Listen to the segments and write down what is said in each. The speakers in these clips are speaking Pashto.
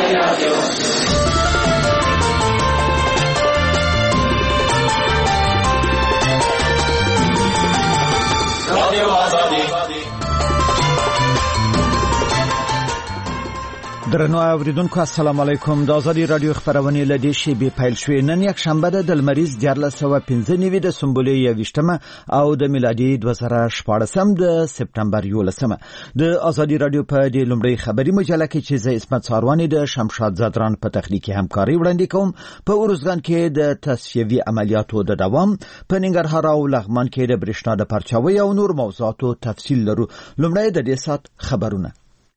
درنو اوریدونکو السلام علیکم. د آزادی رادیو خبرونه له دې شی پیل شوې. نن یک شنبه ده د لمریز 1415 د سنبولې 20 او د میلادي 2014 د سپتمبر 11. د آزادی رادیو په دې لومړی خبري مجله کې چې زه اسمت ساروانی د شمشاد زادران په تخنیکی همکاري وړاندې کوم، په اورزګان کې د تصفیوي عملیاتو د دوام، په ننګرهار او لغمان کې د برېښنا د پرچاوي او نور موضوعاتو تفصیل لرو. لومړی د دې سات خبرونه.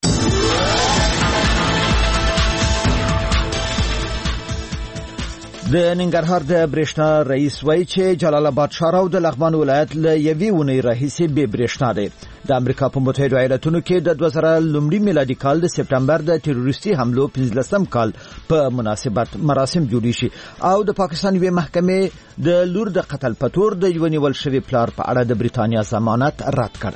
د ننګرهار د برېښنا رئیس وایي چې جلال آباد ښار او د لغمان ولایت له یوې اونۍ راهیسې بې برېښنا دی. د امریکا په متحده ایالاتونو کې د 2000 لومړي میلادي کال د سپتمبر د تروریستي حملو 15 کال په مناسبت مراسم جوړ شي او د پاکستان یوې محکمې د لور د قتل په تور د یو نیول شوی پلار په اړه د بریتانیا ضمانت رد کړ.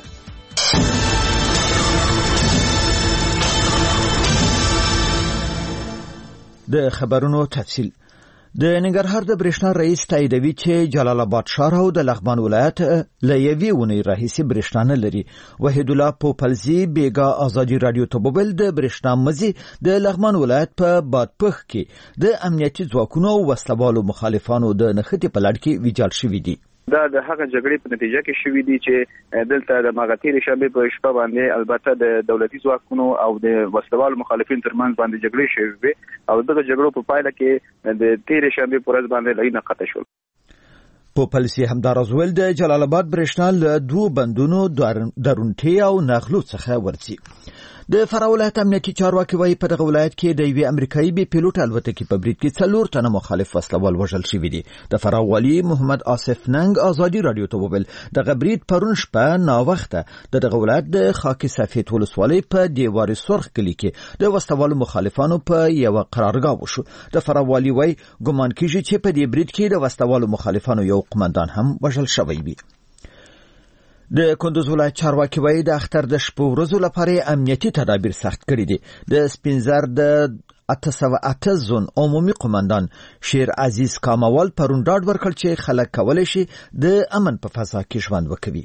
د خبرونو تفصیل. د ننګرهار د برېښنا رئیس تاییدوي چې جلال آباد ښار او د لغمان ولایت له یوې اونۍ راهیسې برېښنا نه لري. وحید الله پوپلزي بیګا آزادی رادیو ته وویل د برېښنا مزي د لغمان ولایت په بادپخ کې د امنیتي ځواکونو او وسلوالو مخالفانو د نښتې په لړ کې ویجاړ شوي دي. دا د هغه جګړې په نتیجه کې شوې دي چې دلته د مغتیر شنبه په شپه باندې البته د دولتي ځواکونو او د وسلوال مخالفین ترمنځ باندې جګړې شوې او دغه جګړو په پایله کې د تیر شنبه پر ورځ باندې لینه قطع شول. په پالیسي همدارز ویل د جلال آباد برېښنا له دوه بندونو درونټي او نغلو څخه ورځي. د فراه ولایت امنیتي چارواکي وایي په دغه ولایت کې د یوې امریکایي بي پیلوټ الوتکې په برید کې 4 تنه مخالف وسلوال وژل شوي دي. د فراه والي محمد آصف ننګ آزادی رادیو ته وویل دغه برید پرون شپه ناوخته د دغه ولایت د خاکی سفید ولسوالۍ په دیوار سرخ کلی کې د وسلوالو مخالفانو په یو قرارګاه وشو. د فراه والي وایي ګمان کیږي چې په دې برید کې د وسلوالو مخالفانو یو قومندان هم وژل شوی وي. د کندوز ولایت چارواکي وایي د اختر د شپو ورځو لپاره امنیتي تدابیر سخت کړي دي. د سپینزر د 808 زون عمومي قومندان شیر عزیز کاموال پرون ډاډ ورکړ چې خلک کولی شي د امن په فضا کې ژوند وکړي.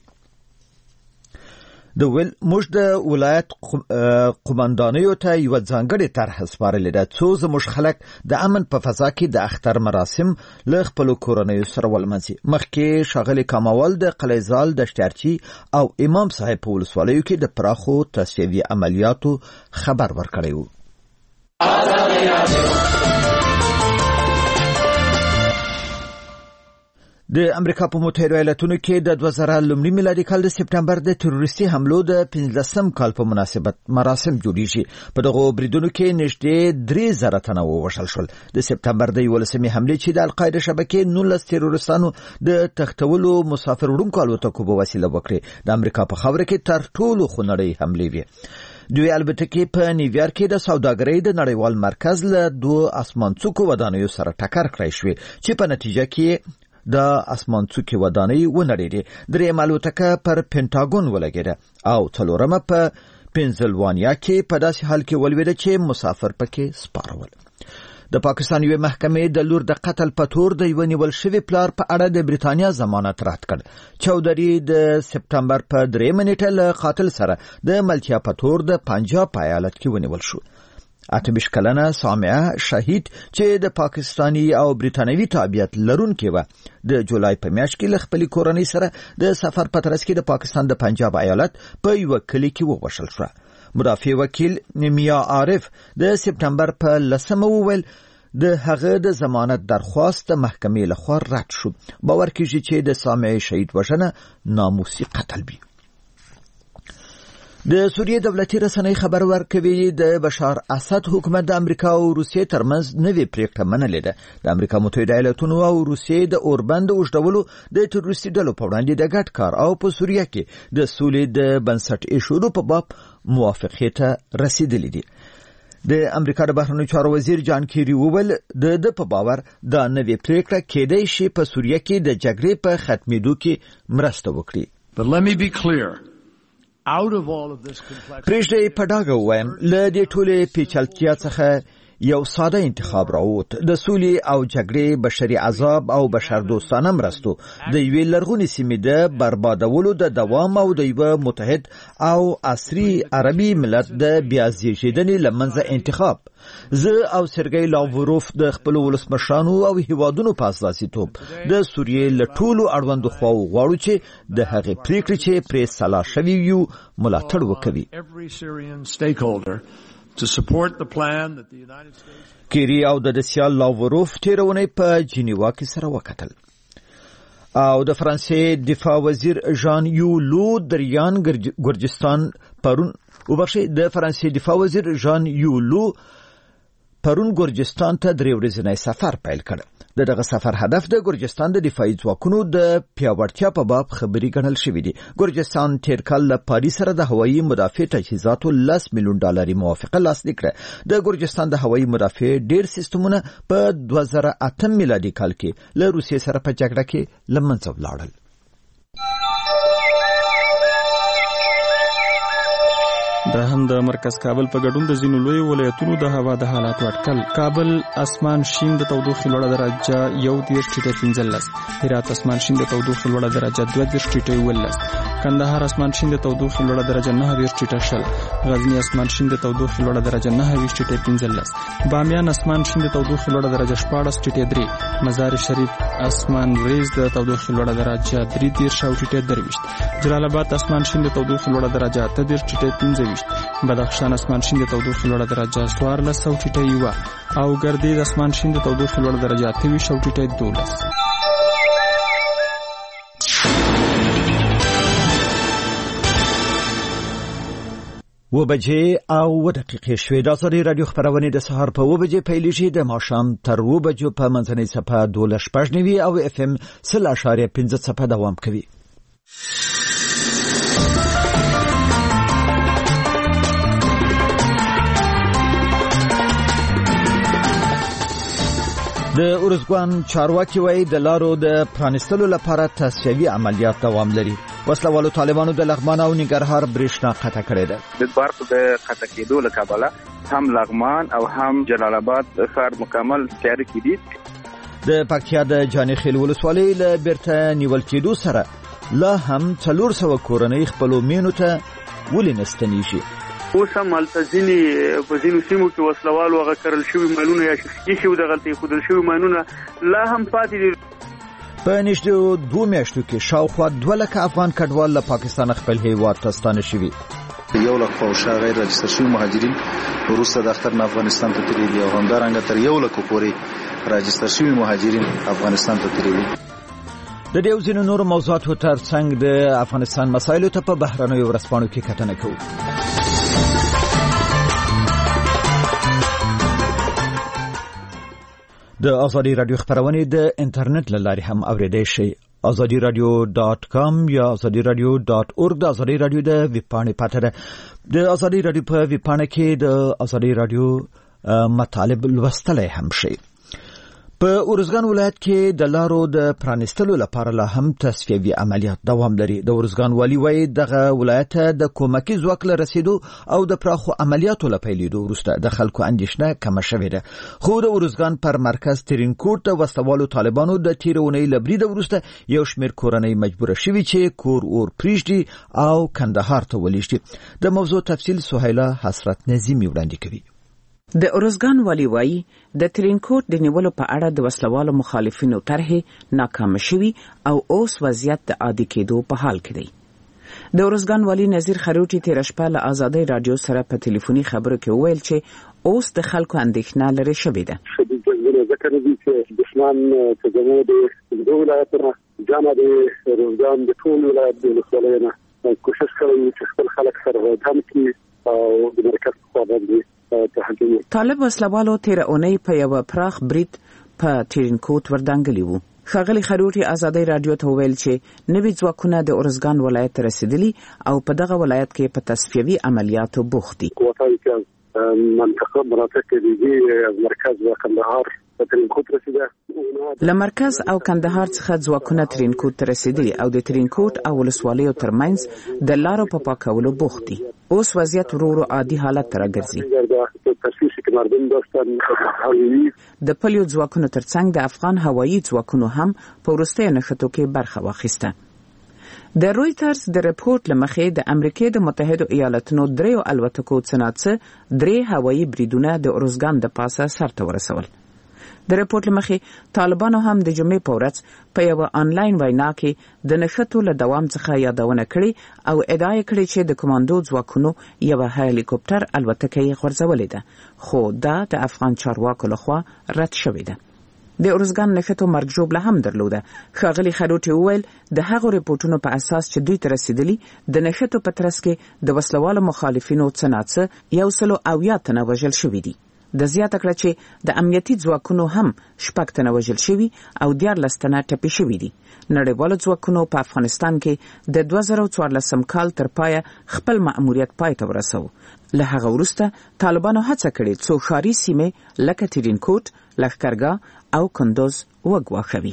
د ویل موږ د ولایت قومندانیو ته یو ځانګړی طرح سپارلې ده څو زموږ خلک د امن په فضا کې د اختر مراسم له خپل کورنیو سره ولمنځي. مخکې ښاغلي کاموال د قلیزال د شتارچي او امام صاحب په ولسوالیو کې د پراخو تصفیوي عملیاتو خبر ورکړی و. د امریکا په متحده ایالاتونو کې د 2000 لومړي میلادي کال د سپتمبر د تروریستي حملو د 15 کال په مناسبت مراسم جوړیږي. په دغه بریدونو کې نږدې 3000 تنه ووژل شول. د سپتمبر د 11 حملې چې د القاعده شبکې 19 تروریستانو د تختولو مسافر وړونکو الوتکو په وسیله وکړې. د امریکا په خاوره کې تر ټولو خونړۍ حملې وې. دوی البته په نیویارک کې د سوداګرۍ د نړیوال مرکز له 2 اسمانڅوکو ودانیو سره ټکر کړی شوې چې په نتیجه کې د اسمانڅوکي ودانۍ ونړېدې. درېیمه الوتکه پر پینټاګون ولګېده او څلورمه په پنسلوانیا کې په داسې حال کې ولوېده چې مسافر پکې سپارول. د پاکستان یوې محکمې د لور د قتل په تور د یو نیول شوی پلار په اړه د بریتانیا ضمانت رد کړ. چودري د سپتمبر په 3 نیټه له قاتل سره د ملتیا په تور د پنجاب په ایالت کې ونیول شو. 28 کلنه سامعه شهید چې د پاکستانی او بریتانوي تابعیت لرونکې و د جولای په میاشت کې له خپل کورنۍ سره د سفر په ترڅ کې د پاکستان د پنجاب ایالت په یو کلی کې ووژل شو. مدافع وکیل میا عارف د سپتمبر په 10 وویل د هغه د ضمانت درخواست د محکمې لخوا رد شو. باور کیږي چې د سامعه شهید وژنه ناموسي قتل وي. د سوریې دولتي رسنۍ خبر ورکوي د بشار اسد حکومت د امریکا او روسیې ترمنځ نوې پریکړه منلې ده. د امریکا متحده ایالاتونو او روسیې د اوربند اوږدولو د تروریستي ډلو په وړاندې د ګډ کار او په سوریه کې د سولې د بنسټ ایښودو په باب موافقې ته رسیدلې دي. د امریکا د بهرنیو چارو وزیر جان کیری وویل د په باور دا نوې پریکړه کېدای شي په سوریه کې د جګړې په ختمېدو کې مرسته وکړي. But let me be clear. پرېږدئ په ډاګه ووایم له دې ټولې پیچلتیا څخه یو ساده انتخاب راووت د سولې او جګړې بشري عذاب او بشردوستانه مرستو د یوې لرغونې سیمې د بربادولو د دوام او د یو متحد او عصري عربي ملت د بیا زیږیدنې لمنځه انتخاب. زه او سرګی لاوروف د خپل ولسمشرانو او هیوادونو په اساسیتوب د سوریې له ټولو اړوندو خواو غواړو چې د هغې پریکړې چې پرې سلا شوي یو ملاتړ وکړي. کیری او د سیال لاوروف تیرونی په جنیوا کې سره وکتل. او د فرانسې دفاع وزیر ژان یو لو دریان ګرجستان پرون د فرانسې دفاع وزیر ژان یو لو پرون ګرجستان ته 3 ورځنی سفر پیل کړ. دغه سفر هدف د ګرجستان د دفاعي ځواکونو د پیاوړتیا په باب خبري ګڼل شوې دي. ګرجستان تیر کال له پاریس سره د هوایي مدافع تجهیزاتو $10 میلیون موافقه لاسلیک کړه. د ګرجستان د هوایي مدافع ډیر سیستمونه په 2008 میلادي کال کې له روسیې سره په جګړه کې له منځه ولاړل. دا هم د مرکز کابل په ګډون د ځینو لوی ولایتونو د هوا د حالات اټکل. کابل اسمان شین د تودوخې لوړه درجه 1.15. هرات اسمان شین د تودوخې لوړه درجه 2.11. کندهار اسمان شین د تودوخې لوړه درجه 9.20. غزنی اسمان شین د تودوخې لوړه درجه 9.15. بامیان اسمان شین د تودوخې لوړه درجه 14.3. مزار شریف اسمان ریز د تودوخې لوړه درجه 3.23. جلال آباد اسمان شین د تودوخې لوړه درجه 8.15. بدخشان اسمان شین د تودوخې لوړه درجه 14.1 او ګردیز اسمان شین د تودوخې لوړه درجه 28.12. و بجې او دقیقې شوې. د آزادۍ رادیو خبرونه د سهار په 2 بجې پیلېږي، د ماښام تر 2 بجو په منځنۍ صفحه 12.9 او اف ام 0.15 صفحه دوام کوي. د اورزګان چارواکي وایي د لارو د پرانستلو لپاره تصفیوي عملیات دوام لري. وسلوالو طالبانو د لغمان او ننګرهار برېښنا قطع کړې ده. د برق د قطع کېدو له کبله هم لغمان او هم جلال آباد ښار مکمل تیار کړي. د پکتیا د جانخیل ولسوالۍ له بیرته نیول کېدو سره لا هم 400 کورنۍ خپلو مینو ته ولې نستنیږي. اوس هم التزینی په ځینو سیمو کې وسلوالو هغه کرل شوي مالونه یا شي د غلطي خودل شوي مالونه لا هم پاتې دي. په نږدې 2 میاشتو کې شاوخوا 2 لک افغان کډوال له پاکستان خپل هیواد ته ستانه شوي. 1 لک فوشا غیر راجستر شوي مهاجرین وروسته د اختر افغانستان ته تللي او همدارنګه تر 1 لک پورې راجستر شوي مهاجرین افغانستان ته تللي. د دې ځینو نور موضوعاتو ترڅنګ د افغانستان مسایلو ته په بهرنیو ورځپاڼو کې کتنه کوو. د آزادی رادیو خبرونه د انټرنیټ له لارې هم اوریدئ شئ. azadiradio.com یا azadiradio.org د آزادی رادیو د ویبپاڼې پته ده. د آزادی رادیو په ویبپاڼه کې د آزادی رادیو مطالب لوستلای هم شئ. په اورزګان ولایت کې د لارو د پرانستلو لپاره لا هم تصفیوي عملیات دوام لري. د اورزګان والی وایي دغه ولایت د کومکي ځواک له رسیدو او د پراخو عملیاتو له پیلېدو وروسته د خلکو اندېښنه کمه شوې ده. خو د اورزګان پر مرکز ترینکوټ د وسلوالو طالبانو د تیرونی له برید وروسته یو شمېر کورنۍ مجبوره شوي چې کور اور پرېږدي او کندهار ته ولېږدي. د موضوع تفصیل سهیله حسرت نظیمي وړاندې کوي. د اورزګان والی وایي د ترینکوټ د نیولو په اړه د وسلوالو مخالفینو طرحې ناکامه شوي او اوس وضعیت د عادي کېدو په حال کې دی. د اورزګان والی نظیر خروټي تیر شپه له آزادۍ رادیو سره په ټلیفوني خبرو کې وویل چې اوس د خلکو اندېښنه لري شوې ده. ذکر دي چې دشمن په زموږ د ولایتونو جامه د اورزګان د ټول ولایت د ولسوالیو کوشش کوي چې خپل خلک سره هم کړي او د مرکز خوا باندې طالب وسلوالو تیر اونۍ په یو پراخ برید په ترینکوټ وردانګلی وو. ښاغلي خروټي آزادۍ رادیو ته ویل چې نوي ځواکونه د اورزګان ولایت ته رسیدلي او په دغه ولایت کې په تصفیوي عملیاتو بوخت دي. منطقه مناطق کې د مرکز و کندهار ترینکوټ رسیده. له مرکز او کندهار څخه ځواکونه ترینکوټ ته رسیدلي او د ترینکوټ او ولسوالیو ترمنځ د لارو په پاکولو بوخت دي. اوس وضعیت ورو ورو عادي حالت ته راګرځي. تشویش که مردم داشتن هوایی. د پلیو ځواکونو ترڅنګ د افغان هوایی ځواکونو هم په وروستیو نښتو کې برخه واخیسته. د رویټرز د رپورت لمخې د امریکای د متحده ایالاتونو 3 الوتکو څخه 3 هوایی بریدونه د اورزګان د پاسه سرته ورسول. د رپورت لمخې طالبانو هم د جمعې په ورځ په یو آنلاین وینا کې د نښتو له دوام څخه یادونه کړې او ادعا کړې چې د کمانډو ځواکونو یو هلیکوپټر الوتکه یې غورځولې ده، خو دا د افغان چارواکو لخوا رد شوې ده. د اورزګان نښتو مرګ ژوبله هم درلوده. ښاغلي خروټي وویل د هغو ریپورتونو په اساس چې دوی ته رسیدلي د نښتو په ترڅ کې د وسلوالو مخالفینو څه 170 تنه وژل شوي دي. د زیاته کړه چې د امنیتي ځواکونو هم 6 تنه وژل شوي او 14 تنه ټپي شوي دي. نړیوالو ځواکونو په افغانستان کې د 2014 کال تر پایه خپل مأموریت پای ته ورسو. له هغه وروسته طالبانو هڅه کړې څو ښاري سیمې لکه ترینکوټ، لښکرګاه او کندوز وګواښوي.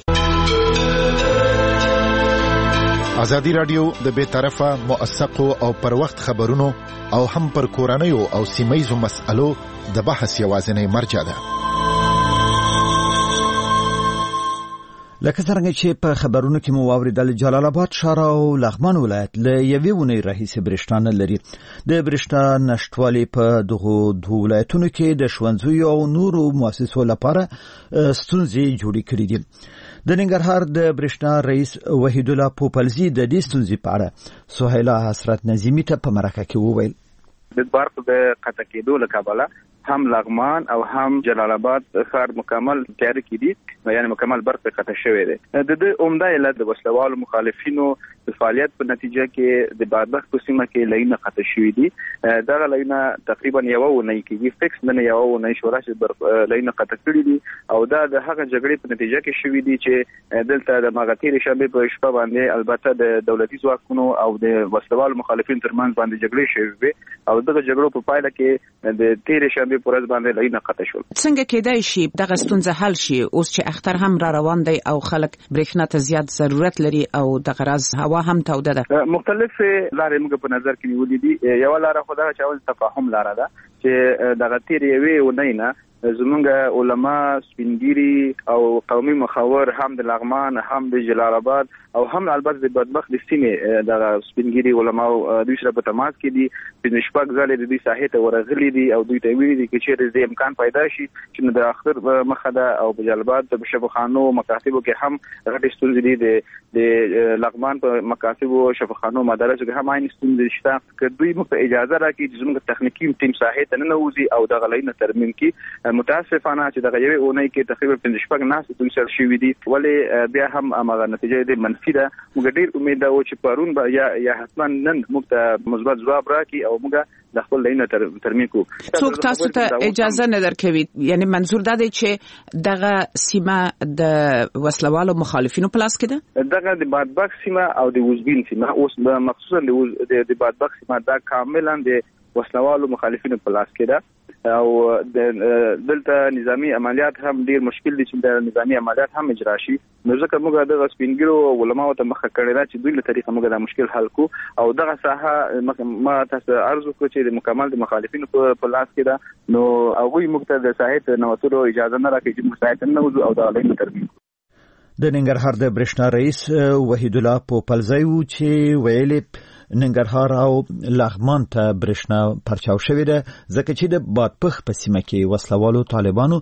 ازادي رادیو د بې طرفه موثقو او پر وخت خبرونو او هم پر کورنیو او سیمایزو مسألو د بحث یوازینی مرجع ده. لکه څنګه چې په خبرونو کې مو واوریدل، جلال آباد ښار او لغمان ولایت له یوې ونې راهیسې برېښنا نه لري. د برېښنا نشټوالي په دغو دوه ولایتونو کې د ښوونځیو او نورو مؤسسو لپاره ستونزې جوړې کړې دي. د ننګرهار د برېښنا رئیس وحید الله پوپلزي د دې ستونزې په اړه سهیلا حسرت نظیمی ته په مرکه کې وویل. د برق د قطع کېدو له کبله هم لغمان او هم جلال آباد ښار مکمل تیار کړي، یعنی مکمل برق قطع شوی دی. د عمده علت د وسلوالو مخالفینو د فعالیت په نتیجه کې د بادبخت په سیمه کې لینه قطع شوی دي. دغه لینه تقریبا یو ونه کېږي، فکس نه یو ونه شورا چې برق لینه قطع کړي دي او دا د هغه جګړې په نتیجه کې شوی دي چې دلته د مغتیر شنبه په شپه باندې البته د دولتي ځواکونو او د وسلوالو مخالفینو ترمنځ باندې جګړې شوې او دغه جګړو په پایله کې د تیر شنبه پر ورځ باندې لینه قطع شول. څنګه کېدای شي دغه ستونزه حل شي اوس چې اختر هم را روان دی او خلک برېښنا ته زیات ضرورت لري او دغه راز هوا هم توده ده؟ مختلف لارې موږ په نظر کې نیولې دي. یو لاره خو دا چې تفاهم لاره ده چې دغه تیر یوې ونې نه زمونږ علما، سپینګیری او قومي مخاور هم د لغمان هم د جلال آباد او هم البته د بدبخت د سیمې د سپینګیری علما دوی سره په تماس کې دي. په نشپک ځلې د دوی ساحې ته ورغلي دي او دوی ته ویلي دي چې د امکان پیدا شي چې د اختر مخه ده او په جلال آباد په شفاخانو مکاتبو کې هم غټې ستونزې دي. د لغمان په مکاتبو شفاخانو مدارسو کې هم عین ستونزې شته. که دوی موږ ته اجازه راکړي چې زموږ تخنیکی ټیم ساحې ته ننوځي او دغه لینه ترمیم کړي، متاسفانه چې دغه یوې اونۍ کې تقریبا 15 ناس دوی سره شوي دي، ولې بیا هم هغه نتیجه د منفي ده. موږ ډیر امید ده چې پرون به یا حتما نن موږ ته مثبت ځواب راکړي او موږ د خپل لینه ترمیم کوو. څوک تاسو ته اجازه نه درکوي؟ یعنی منظور دا دی چې دغه سیمه د وسلوالو مخالفینو په لاس کې ده؟ دغه د بادبخت سیمه او د وزبین سیمه اوس مخصوصا د بادبخت سیمه دا کاملا د وسلوالو مخالفینو په لاس کې ده او دلته نظامی عملیات هم ډیر مشکل دي چې د نظامی عملیات هم اجرا شي. نو ځکه موږ د سپینګیرو علماء ته مخه کړی دا چې دوی له طریقه موږ دا مشکل حل کو او دغه ساحه ما تاسو عرض وکړ چې د مکمل د مخالفینو په لاس کې ده. نو هغه موږ ته د ساحه نوتلو اجازه نه راکړي چې موږ ساحه نه وځو او دا لینه ترمیم. د ننګرهار د برېښنا رئیس وحید الله پوپلزي چې ویلي ننګرهار او لغمان ته برېښنا پرچاو شوې ده ځکه چې د بادپخ په سیمه کې وسلوالو طالبانو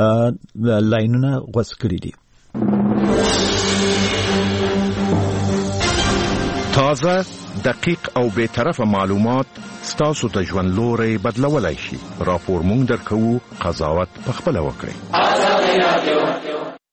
لاینونه غوڅ کړي دي. تازه، دقیق او بې طرفه معلومات ستاسو ته ژوند لوري بدلولای شي. راپور مونږ درکوو، قضاوت پخپله وکړئ.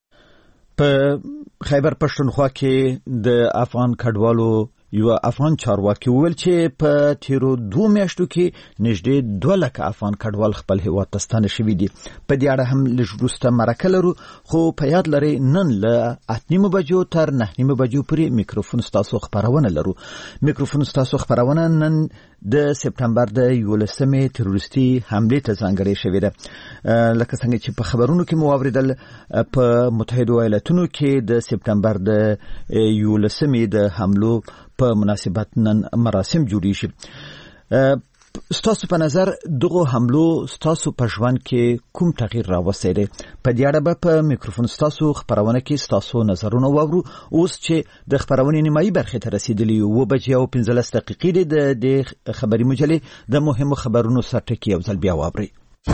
په خیبر پښتونخوا کې د افغان کډوالو یو افغان چارواکي وویل چې په تیرو 2 میاشتو کې نږدې 2 لکه افغان کډوال خپل هیواد ته ستانه شوي دي. په دې اړه هم لږ وروسته مرکه لرو، خو په یاد لرئ نن له 8:30 بجو تر 9:30 بجو پورې میکروفون ستاسو خبرونه لرو. میکروفون ستاسو خبرونه نن د سپتمبر د 11مې تروریستي حمله ته ځانګړې شوې ده. لکه څنګه چې په خبرونو کې مو اوریدل، په متحده ایالاتونو کې د سپتمبر د 11مې د حملو په مناسبت نن مراسم جوړیږي. ستاسو په نظر دغه حملو ستاسو په ژوند کې کوم تغییر راوستی دی؟ په دې اړه په میکروفون ستاسو خبرونه کې ستاسو نظرونه واورو. اوس چې د خبرونې نیمایي برخې ته رسیدلی و 15 دقیقې د خبري مجلې د مهمو خبرونو سرټکی یو ځل بیا واورئ.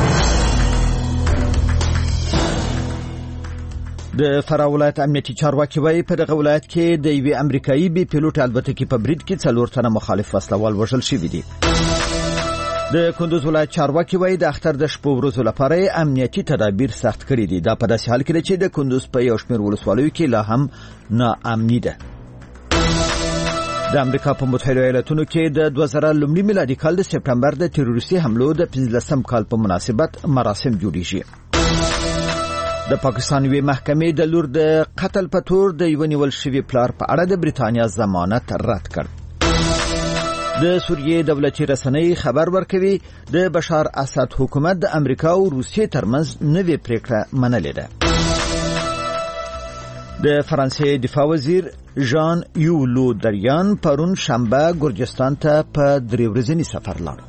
د فراه ولایت امنیتي چارواکي وایي په دغه ولایت کې د یوې امریکایي بي پیلوټ الوتکې په برید کې 4 تنه مخالف وسلوال وژل شوي دي. د کندوز ولایت چارواکي وایي د اختر د شپو ورځو لپاره امنیتي تدابیر سخت کړي دي. دا په داسې حال کې ده چې د کندوز په یو شمېر ولسوالیو کې لا هم ناامني ده. د امریکا په متحده ایالاتونو کې د 2000 لومړي میلادي کال د سپټمبر د تروریستي حملو د 15 کال په مناسبت مراسم جوړیږي. د پاکستان یوې محکمې د لور د قتل په تور د یو نیول شوي پلار په اړه د بریتانیا ضمانت رد کړ. د سوریې دولتي رسنۍ خبر ورکوي د بشار اسد حکومت د امریکا او روسیې ترمنځ نوې پریکړه منلې ده. د فرانسې دفاع وزیر ژان یو لو دریان پرون شنبه ګرجستان ته په 3 ورځني سفر لاړ.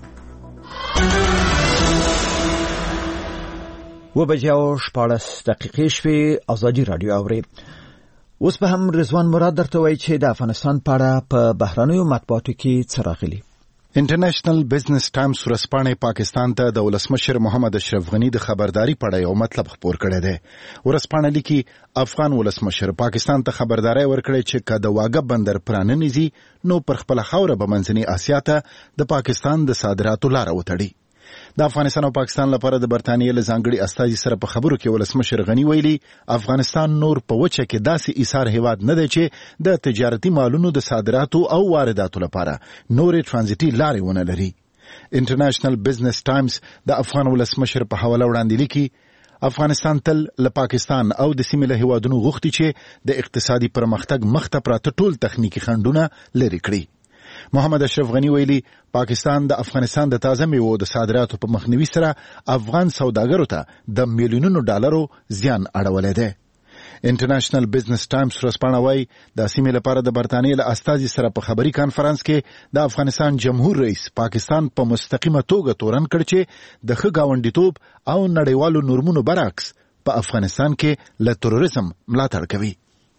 14:14 شوي. ازادي رادیو اوري. اوس به هم رضوان مراد درته وایي چې د افغانستان په اړه په بهرنیو مطبوعاتو کې څه راغلي. انټرنیشنل بزنس ټایمز ورځپاڼې پاکستان ته د ولسمشر محمد اشرف غنی د خبرداري په اړه یو مطلب خپور کړی دی. ورځپاڼه لیکي افغان ولسمشر پاکستان ته خبرداري ورکړې چې که د واګه بندر پراننیزي نو پر خپل خاوره به منځنۍ اسیا ته د پاکستان د صادراتو لار وتړي. د افغانستان او پاکستان لپاره د برتانیې له ځانګړي استازي سره په خبرو کې ولسمشر غنی ویلي افغانستان نور په وچه کې داسې ایثار هیواد نه دی چې د تجارتي مالونو د صادراتو او وارداتو لپاره نورې ترانزیتي لارې ونه لري. انټرنیشنل بزنس ټایمز د افغان ولسمشر په حواله وړاندې لیکي افغانستان تل له پاکستان او د سیمې له هیوادونو غوښتي چې د اقتصادي پرمختګ مخته پراته ټول تخنیکی خنډونه لرې کړي. محمد اشرف غنی ویلي پاکستان د افغانستان د تازه میوو د صادراتو په مخنیوي سره افغان سوداګرو ته د میلیونونو ډالرو زیان اړولی دی. انټرنیشنل بزنس ټایمز ورځپاڼه وایي د سیمې لپاره د برتانیې له استازي سره په خبري کانفرنس کې د افغانستان جمهور رئیس پاکستان په مستقیمه توګه تورن کړ چې د ښه ګاونډیتوب او نړیوالو نورمونو برعکس په افغانستان کې له تروریزم ملاتړ کوي.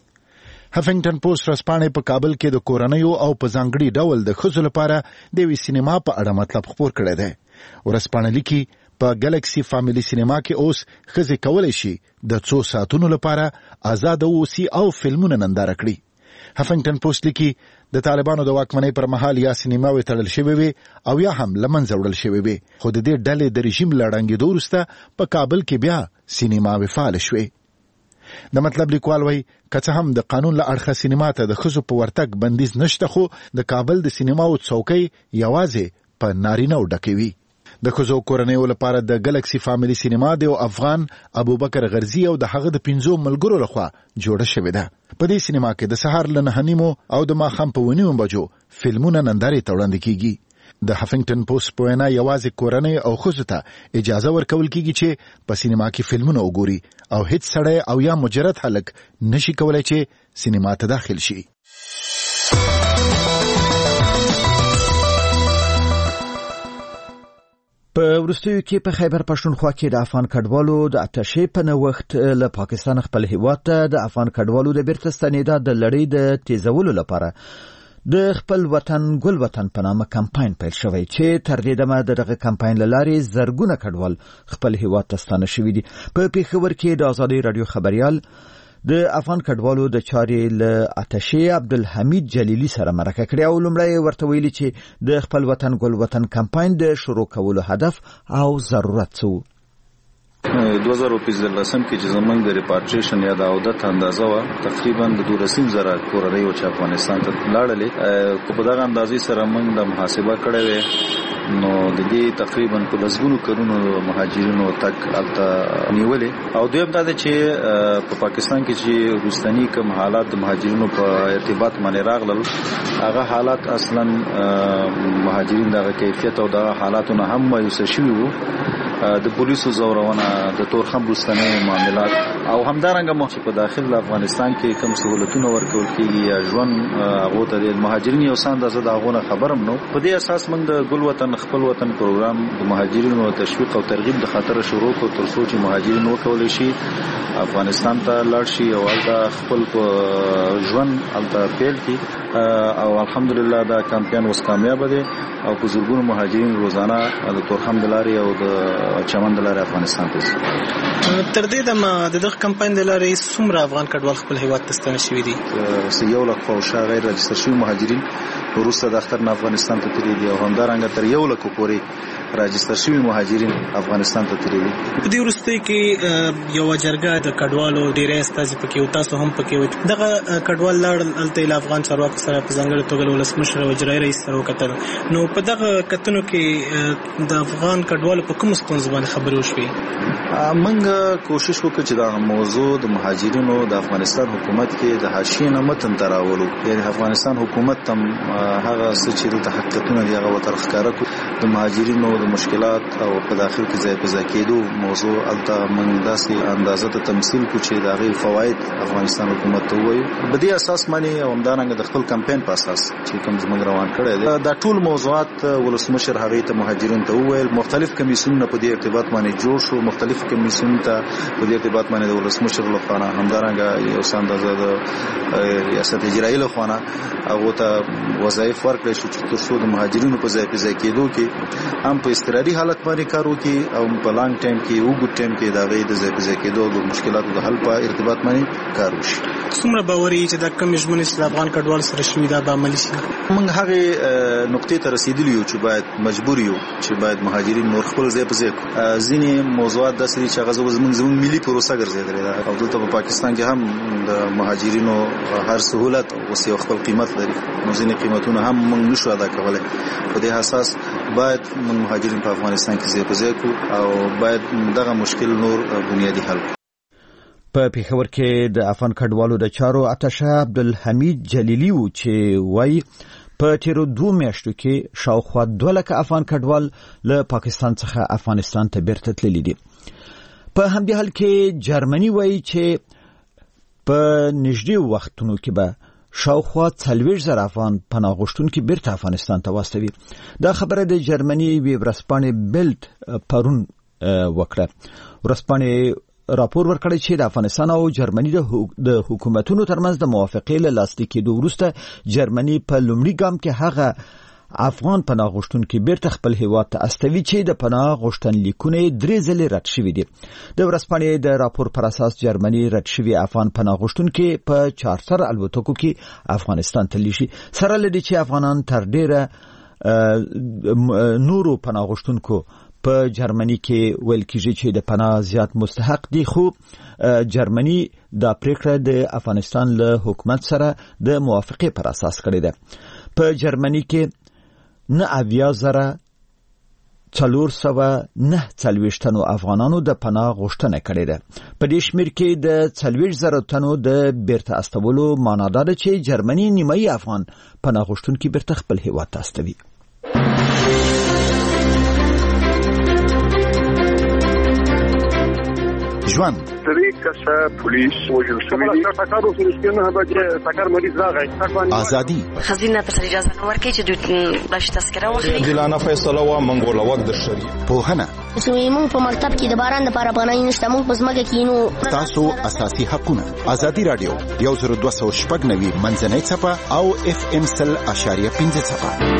هفنګټن پوسټ ورځپاڼې په کابل کې د کورنیو او په ځانګړي ډول د ښځو لپاره د یوې سینما په اړه مطلب خپور کړی دی. ورځپاڼه لیکي په ګلیکسي فامیلی سینما کې اوس ښځې کولی شي د 2 ساعتونو لپاره آزاد اوسي او فلمونه ننداره کړي. هفنګټن پوسټ لیکي د طالبانو د واکمنۍ پر مهال یا سینماوې تړل شوې وي او یا هم له منځه وړل شوې وي، خو د دې ډلې د رژیم له ړنګېدو وروسته په کابل کې بیا سینماوې فعاله شوې. د مطلب لیکوال وایي که څه هم د قانون له اړخه سینما ته د ښځو په ورتګ بندیز نشته، خو د کابل د سینماو څوکۍ یوازې په نارینه‌و ډکې وي. د ښځو کورنیو لپاره د ګلیکسي فامیلی سینما د یو افغان ابوبکر غرزي او د هغه د 5 ملګرو لخوا جوړه شوې ده. په دې سینما کې د سهار له 9:30 او د ماښام په 9 بجو فلمونه نندارې ته وړاندې کیږي. د هفنګټن پوسټ په وینا یوازې کورنۍ او ښځو ته اجازه ورکول کیږي چې په سینما کې فلمونه وګوري او هیڅ سړی او یا مجرد هلک نشي کولای چې سینما ته داخل شي. په وروستیو کې په خیبر پښتونخوا کې د افغان کډوالو د اتشې په نوښت له پاکستان خپل هیواد ته د افغان کډوالو د بیرته ستنېدا د لړۍ د تیزولو لپاره د خپل وطن ګل وطن په نامه کمپاین پیل شوی چې تر دې دمه دغه کمپاین لارې زرګونه کډوال خپل هیواد ته ستانه شوي دي. په پیښور کې د ازادي رادیو خبريال د افغان کډوالو د چارې له اتشې عبدالحمید جلیلی سره مرکه کړې او لومړی ورته ویلي چې د خپل وطن ګل وطن کمپاین د شروع کولو هدف او ضرورت څه و. 2015 کې چې زمونږ د ریپاټریشن یا د عودت اندازه و تقریبا د 200,000 کورنۍ چې افغانستان ته لاړلې، په دغه اندازې سره موږ د محاسبه کړې وې نو د دې تقریبا په لسګونو کورونو مهاجرینو تک الته نیولې. او دویم دا چې په پاکستان کې چې روستنی کوم حالات د مهاجرینو په ارتباط باندې راغلل، هغه حالات اصلا مهاجرین دغه کیفیت او دغه حالاتونه هم مایوسه شوي وو د پولیسو زورونه د تورخم رستنی معاملات او همدارنګه مخ په داخل افغانستان کې کوم سہولتونه ورکول کیږي یا ژوند هغه ته د مهاجرینو یو ساند از دغه خبرم نو په دې اساس موږ د ګل وطن خپل وطن پروګرام د مهاجرینو تشویق او ترغیب د خاطر شروع کو تر څو چې مهاجرین وکولای شي افغانستان ته لاړ شي او هلته خپل ژوند هلته پیل کړي او الحمدلله دا کمپاین اوس کامیاب دی او په زرګونو مهاجرین روزانه د تورخم د لارې او د چمن د لارې افغانستان ته ځي. تر دې د دغه کمپاین د لارې څومره افغان کډوال خپل هیواد ته ستنه شوي دي؟ 1 لک او شا غیر رجستر شوي مهاجرین وروسته د اختر نه افغانستان ته تللي دي او همدارنګه تر 1 لک پورې راجستر شوي مهاجرین افغانستان ته تللي دي. په دې وروسته کې یو جرګه د کډوالو ډیری استازي پکې او تاسو هم پکې وي. دغه کډوال لاړ الته افغان چارواکو سره په ځانګړي توګه ولسمشر او اجرایي رئیس سره وکتل. نو په دغه کتنو کې د افغان کډوالو په کوم ستونزو باندې خبرې وشوې؟ موږ کوشش وکړو چې دا موضوع د مهاجرینو د افغانستان حکومت کې د حاشیې نه متن تراولو، یعنی افغانستان حکومت تم هغه څه چې د حقیقتونه دی هغه وتر ښکارا کړو. د مهاجرینو د مشکلات او په داخل کې ځای په ځای کېدو موضوع الته موږ داسې اندازه ته تمثيل کو چې د هغې فواید افغانستان حکومت ته وایي. په دې اساس باندې او همدارنګه د خپل کمپاین په اساس چې کوم زموږ روان کړی دی دا ټول موضوعات ولسمشر هغې ته مهاجرین ته وویل. مختلف کمیسیونونه په دې ارتباط باندې جوړ شو، مختلف کمیسیون ته په دې ارتباط باندې د ولسمشر لخوا همدارنګه یو اندازه د ریاست اجرایي لخوا هغه ته وظایف ورکړل شو چې تر څو د مهاجرینو په ځای په ځای کېدو کې هم په استراحتي حالت باندې کار وکړي او په لانګ ټایم کې وګړو ټایم کې دا غي د ځای په ځای کېدو د مشکلاتو د حل په ارتباط باندې کار وشي. څومره باوري چې د کم ژمنې چې افغان کډوال سره شوي دا به عملي شي؟ موږ هغه نقطې ته رسیدلی یو چې باید مجبور یو چې باید مهاجرین نور خپل ځای په ځای ځینې موضوعات داسې دي چې هغه زموږ ملي پروسه ګرځېدلې ده او دلته په پاکستان کې هم د مهاجرینو هر سهولت اوس یو خپل قیمت لري. نو ځینې قیمتونه هم موږ نشو ادا کولای. په دې اساس باید موږ مهاجرین په افغانستان کې ځای په ځای کړو او باید دغه مشکل نور بنیادی حل کړو. په پیښور کې د افغان کډوالو د چارو اتشه عبدالحمید جلیلی و چې وایي په تیرو 2 میاشتو کې شاوخوا 2 لک افغان کډوال له پاکستان څخه افغانستان ته بیرته تللي دي. په همدې حال کې جرمني وایي چې په نږدې وختونو کې به شاوخوا 40,000 افغان پناه غوښتونکي بیرته افغانستان ته واستوي. دا خبره د جرمني ورځپاڼې بیلډ پرون وکړه. ورځپاڼې راپور ورکړی چې د افغانستان او جرمني د حکومتونو ترمنځ د موافقې له لاسلیک کېدو وروسته جرمني په لومړي ګام کې هغه افغان پناه غوښتونکي بیرته خپل هیواد ته استوي چې د پناه غوښتنلیکونه 3 ځلې رد شوي دي. د ورځپاڼې د راپور پر اساس جرمني رد شوي افغان پناه غوښتونکي په چارتر الوتکو کې افغانستان ته لیږي. سره لدی چې افغانان تر ډیره نورو پناه غوښتونکو په جرمني کې ویل کېږي چې د پناه زیات مستحق دي، خو جرمني دا پریکړه د افغانستان له حکومت سره د موافقې پر اساس کړې ده. په جرمني کې 9,449 تنو افغانانو د پناه غوښتنه کړې ده. په دې شمیر کې د 40,000 تنو د بیرته استولو معنا ده چې جرمني نیمایي افغان پناه غوښتونکي بیرته خپل هیواد ته استوي. ژوند پولیس وجل شوی دي تاکارو سرسکنه به تاکار مریض راغی ازادي خزینه ته اجازه نه ورکړي چې دوی باش تذکره واخلي. دلانه فیصله وا منګول وخت د شری پوهنه زموږ په مکتب کې د باران لپاره پناه نشته. موږ په ځمکه کې نو تاسو اساسي حقونه. ازادي رادیو 102.9 منځنۍ صفه او FM 100.5 صفه.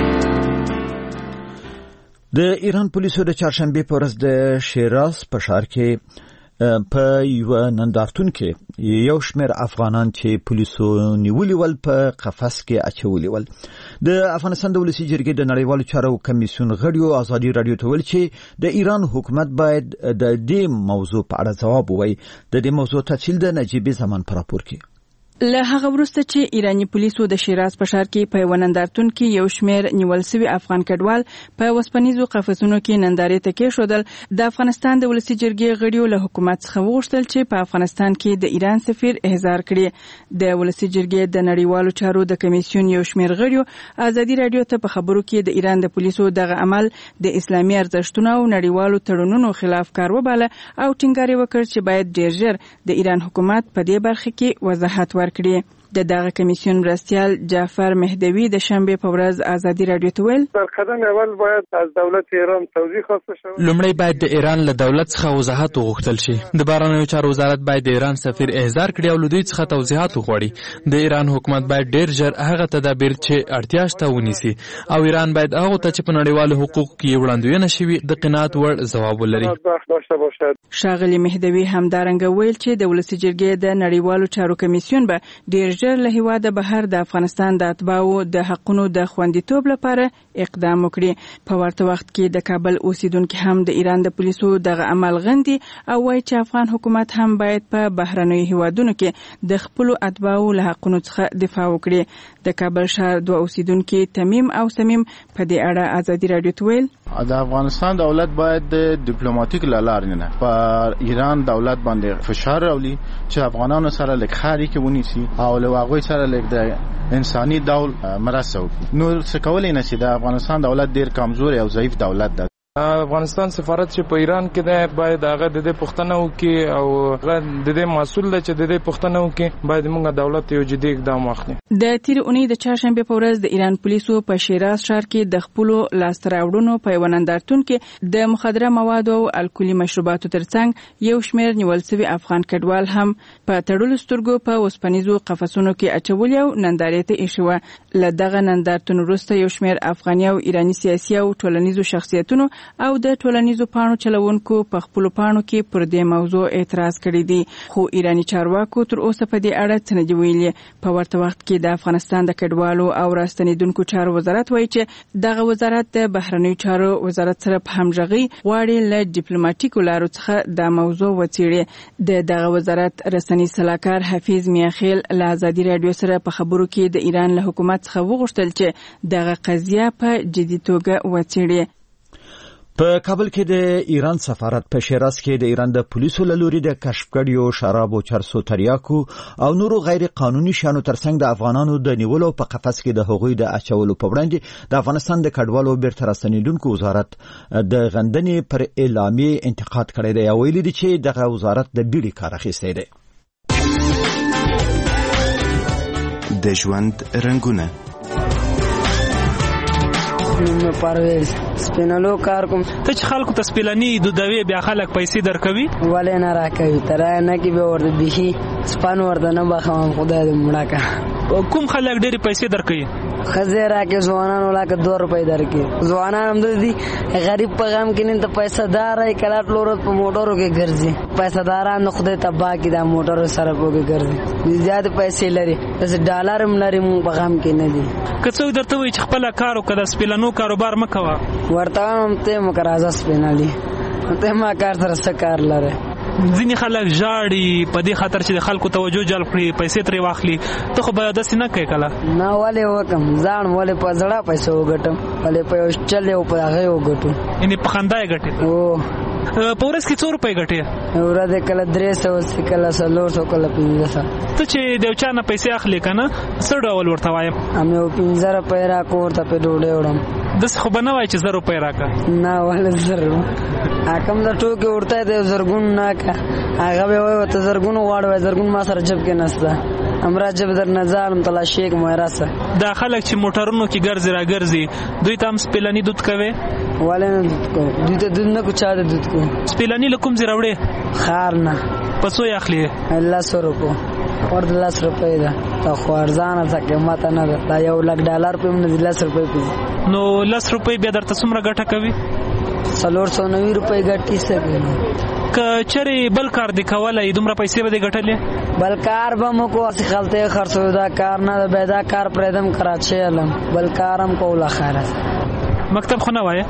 د ایران پولیسو د چهارشنبه په ورځ د شیراز په ښار کې په یو نندارتون کې یو شمېر افغانان چې پولیسو نیولي ول په قفس کې اچولي ول. د افغانستان د ولسي جرګې د نړیوالو چارو کمیسیون غړیو ازادي رادیو ته ویل چې د ایران حکومت باید د دې موضوع په اړه ځواب ووایي. د دې موضوع تفصیل د نجیب زمان پر راپور کې. له هغه وروسته چې ایرانی پولیسو د شیراز په ښار کې په نندارتون کې یو شمېر نیول شوي افغان کډوال په وسپنیزو قفسونو کې نندارې ته کېښودل، د افغانستان د ولسي جرګې غړیو له حکومت څخه وغوښتل چې په افغانستان کې د ایران سفیر احضار کړي. د ولسي جرګې د نړیوالو چارو د کمیسیون یو شمېر غړیو ازادي راډیو ته په خبرو کې د ایران د پولیسو دغه عمل د اسلامي ارزښتونو او نړیوالو تړونونو خلاف کار وباله او ټینګار وکړ چې باید ډېر ژر د ایران حکومت په دې برخه کې وضاحت ورکړي. د دغه کمیسیون مرستیال جعفر مهدوی د شنبه په ورځ ازادي راډیو ته ویل، در قدم اول باید از دولت ایران توضیح خواسته شود. لومړی باید د ایران له دولت څخه وضاحت وغوښتل شي. د بهرنیو چارو وزارت باید د ایران سفیر احضار کړي او له دوی څخه توضیحات وغواړي. د ایران حکومت باید ډیر ژر هغه تدابیر چې اړتیا شته ونیسي او ایران باید هغه ته چې په نړیوالو حقوقو کې وړاندوینه شوي د قناعت وړ ځواب ولري. ښاغلي مهدوی همدارنګه ویل چې د ولسي جرګې د نړیوالو چارو کمیسیون به ډیر ژر له هیواده بهر د افغانستان د اتباعو د حقونو د خوندیتوب لپاره اقدام وکړي. په ورته وخت کې د کابل اوسیدونکو هم د ایران د پولیسو دغه عمل غندي او وایي چې افغان حکومت هم باید په بهرنیو هیوادونو کې د خپل اتباعو له حقونو څخه دفاع وکړي. د کابل ښار دوه اوسیدونکو تمیم او سمیم په دې اړه ازادي راډیو ته ویل، د افغانستان دولت باید د ډیپلوماټیک لارې نه په ایران دولت باندې فشار راولي چې افغانانو سره لیک خاري کې ونیسي او له هغوی سره لیک د انساني ډول مرسته وکړي. نو څه کولی نه شي. د افغانستان دولت ډیر کمزور او ضعیف دولت ده. افغانستان سفارت چې په ایران کې ده باید هغه د دې پوښتنه وکړي او هغه د دې مسؤل ده چې د دې پوښتنه وکړي. باید موږ دولت یو جدي اقدام واخلي. د تیر اونۍ د چهارشنبه په ورځ د ایران پولیسو په شیراز ښار کې د خپل لاسته راوړنو په یو نندارتون کې د مخدره موادو او الکولي مشروباتو ترڅنګ یو شمېر نیول شوي افغان کډوال هم په تړلو سترګو په وسپنیزو قفسونو کې اچولي او نندارې ته ایښي وو. له دغه نندارتون وروسته یو شمېر افغاني او ایراني سیاسي او ټولنیزو شخصیتونو او د ټولنیزو پاڼو چلوونکو په خپل پاڼو کې پر دې موضوع اعتراض کړی دی، خو ایرانی چارواکو تر اوسه په دې اړه څه نه دي ویلي. په ورته وخت کې د افغانستان د کډوالو او راستنیدونکو چارو وزارت وایي چې دغه وزارت د بهرنیو چارو وزارت سره په همغږي غواړي له ډیپلوماټیکو لارو څخه دا موضوع وڅېړي. د دغه وزارت رسنی صلاحکار حفیظ میاخیل له ازادي راډیو سره په خبرو کې د ایران له حکومت څخه وغوښتل چې دغه قضیه په جدي توګه وڅېړي. په کابل کې د ایران سفارت په شیراز کې د ایران د پولیسو له لوري د کشف کړیو شراب او چرسو تریاکو او نورو غیر قانوني شیانو ترڅنګ د افغانانو د نیولو په قفس کې د هغوی د اچولو په وړاندې د افغانستان د کډوالو بیرته راستنیدونکو وزارت د غندنې پر اعلامیې انتقاد کړی دی او ویلي دي چې دغه وزارت د بیړې کار اخیستی دی. د ژوند رنګونه نو پرویز سپینلو کار کوم. ته چې خلکو ته سپیلانی دودوي بیا خلک پیسې درکوي ولې نه راکوي ترای نه کې به ورته بيخي سپان ورته نه بخوام خدای دې مړه کا. کوم خلک ډېری پیسې درکوي؟ خزه راکې ځوانان ولاکه 2 روپۍ درکې. ځوانان هم دي غریب په غم کې نه ته پیسې دار ای کلاټ لورت په موټرو کې ګرځي. پیسې داران خدای تبا کې دا موټرو سره پوګه ګرځي. زیات پیسې لري د ډالر هم لري مونږ په غم کې نه دي. که څوک درته وایي چې خپل کار وکړه سپیلانو کاروبار مکوه ورته هم ته مکرازه سپینالي ته ما کار سره سکار لره. ځینې خلک ژاړي په دې خاطر چې د خلکو توجه جلب کړي پیسې ترې واخلي. ته خو باید داسې نه کوې کله. نه ولې وکم ځان ولې په زړه پیسې وګټم ولې په یو چل یو په هغه وګټو یعنې په خندا یې ګټې. په ورځ کې 100 روپۍ ګټې؟ ورځ کله 300 کله 400 کله 500. ته چې د یو چا نه پیسې اخلي که نه څه ډول ورته وایم؟ هم یو 15 روپۍ راکړه ورته پې ډوډۍ وړم. داسې خو به نه وایي چې 100 روپۍ راکړه. نه ولې 100 حکم د ټوکې ورته د زرګون نه که هغه به وایي ورته زرګون غواړه زرګون ما سره جب کې نسته امرا جب در نظارم تلاشی یک مهرسه. دا خلک چې موټرونو کې ګرځي را ګرځي دوی ته هم سپیلانی دود کوي؟ ولې نه دود کوو دوی ته دود نه کو چا د دود کوو. سپیلانی له کوم ځای راوړې؟ خار نه. په څو یې اخلي؟ 100 روپو ورته 10 روپۍ ده. دا خو ارزانه څه قیمته نه ده. دا $1,00,000 په هم نه دي 10 روپۍ په. نو 10 روپۍ بیا درته څومره ګټه کوي؟ 490 روپۍ ګټي سګي. که چرې بل کار دی کولای دومره پیسې به دې ګټلې؟ بل کار به مو کو اسی خلته خرڅو دا کار نه به دا کار پردم کراچي علم بل کارم کوله خیرت. مکتب خو نه وای؟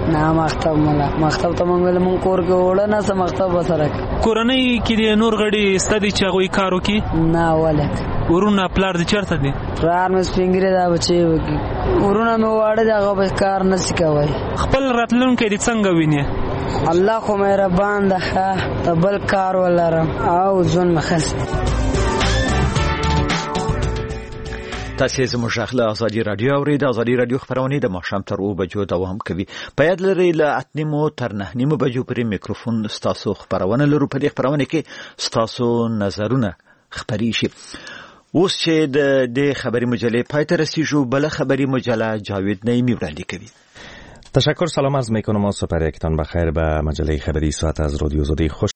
نه مکتب ته مونږ کور کې وړه نه سم مکتب وسره کورنۍ کې نور غړي ستدي چې غوي کار وکي نه ولک ورونه پلار د چرته دي پلار مې سپینګری دا بچي وکي ورونه مې واړه دا به کار نه سکوي خپل راتلونکي د څنګه ویني الله خو مهربان ده ته بل کار ولرم او ځون مخس تاسو زموږ خپل ازادي رادیو اورید ازادي رادیو خبرونه د ماښام تر 2 بجو دوام کوي په یاد لرئ ل 8:30 تر 9:30 بجو پر میکروفون ستاسو خبرونه لرو په دې خبرونه کې ستاسو نظرونه خبري شي اوس چې د خبري مجله پای ته رسیدو بل خبري مجله جاوید نعیمی وړاندې کوي. تشکر سلام عرض میکنم و سپر یکتان بخیر به مجله خبری ساعت از رادیو آزادی خوش